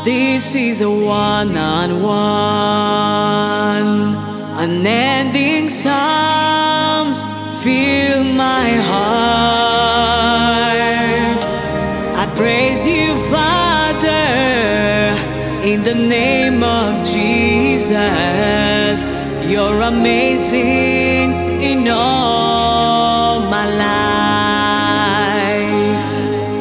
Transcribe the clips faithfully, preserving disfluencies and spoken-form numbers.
This is a one-on-one, unending psalms fill my heart. I praise you, Father, in the name of Jesus. You're amazing in all my life.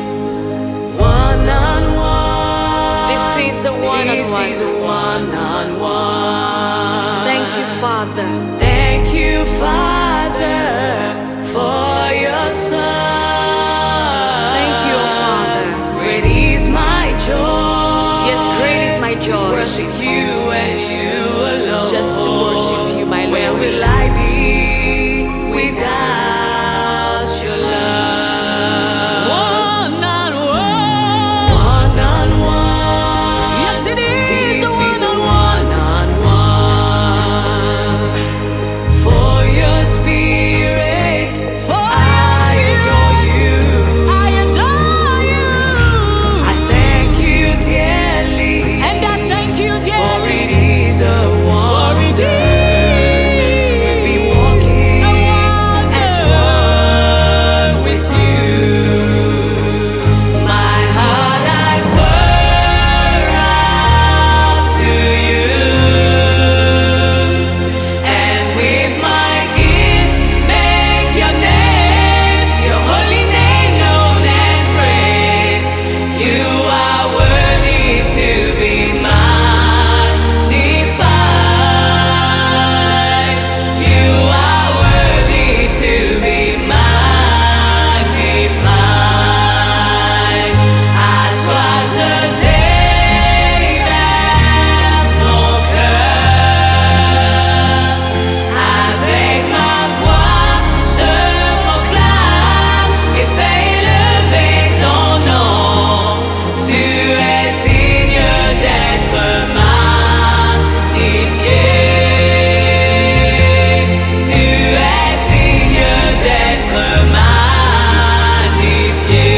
One-on-one, This is a one-on-one. This is a one-on-one. Thank you, Father. Thank you, Father, for your Son. Thank you, Father. Great is my joy. Yes, great is my joy. Worship you and you alone. Just to worship you, my Lord. Where will I be without your love? One on one, one on one. Yes, it is This a is a one-on-one. one-on-one. For your spirit, For I adore you. I adore you. I thank you dearly. And I thank you, For dearly. it is a wonder to be walking as one with you. My heart I pour out to you, and with my gifts make your name, your holy name known and praised. You are worthy to be magnified. You are worthy to be magnified. À toi je déverse mon cœur. Avec ma voix je proclame et fais élever ton nom. Tu es digne d'être magnifié. Tu es digne d'être magnifié.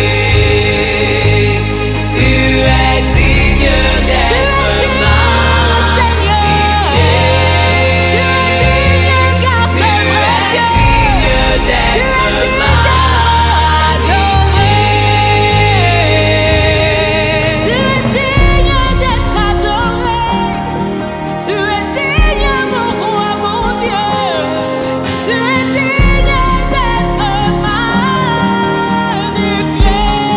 Tu es digne d'être magnifié. Tu es digne, car Tu c'est vrai, es Dieu. digne d'être Tu es digne magnifié. Tu es digne d'être adoré. Tu es digne, mon roi, mon Dieu. Tu es digne d'être magnifié.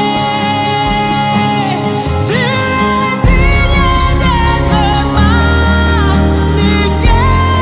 Tu es digne d'être magnifié.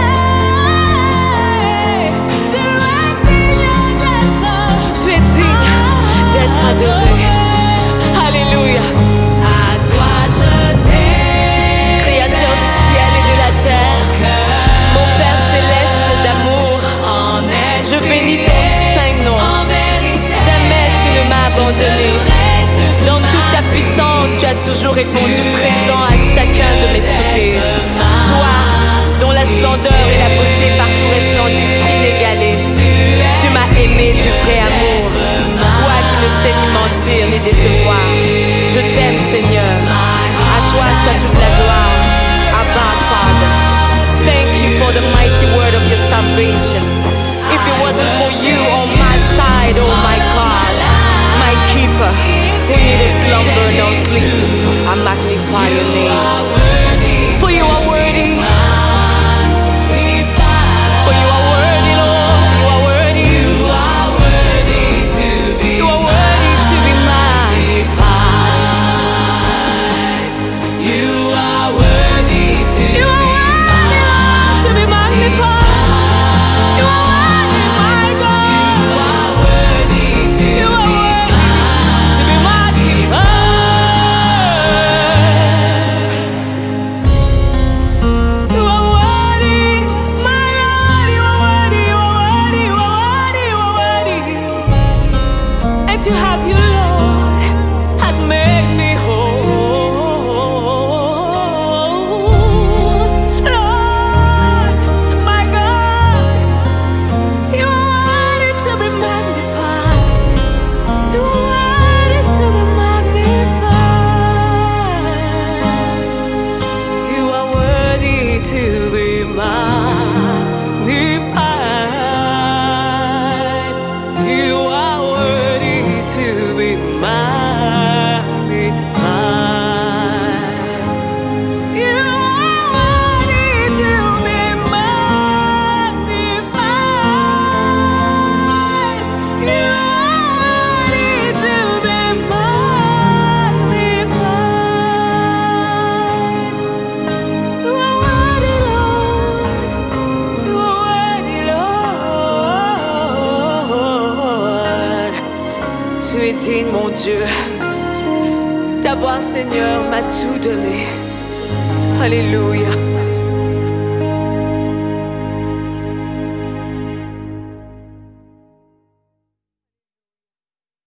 Tu es digne d'être Tu es digne d'être adoré. Alléluia. À toi je t'aime, Créateur du ciel et de la terre, mon Père céleste d'amour, en esprit, je bénis ton saint nom. en vérité. Jamais tu ne m'as abandonné. T'adorerai toute Dans toute ta ma puissance, tu as toujours vie. répondu Tu es présent à chacun de mes digne soupirs. d'être Toi, dont la splendeur et la beauté partout resplendissent inégalées. Tu m'as aimé du vrai amour. Toi qui ne sais ni mentir ni décevoir. Je t'aime, Seigneur. À toi soit toute la gloire. Abba, Father. Thank you for the mighty word of your salvation. If it wasn't for you on my side, oh my God, my keeper, who neither slumber nor sleep, I magnify your name. For you are worthy. For you are worthy, Lord. You are worthy. You are worthy to be You are worthy to be magnified. magnified. You are worthy to You are be worthy, Lord, to be magnified. You are worthy, my God. You are worthy to You are be worthy to be magnified. magnified. You are worthy to be magnified. You are worthy to be magnified. You are worthy, Lord. You are worthy, Lord. Tu es digne, mon Dieu. Ta voix, Seigneur, m'a tout donné. Alléluia.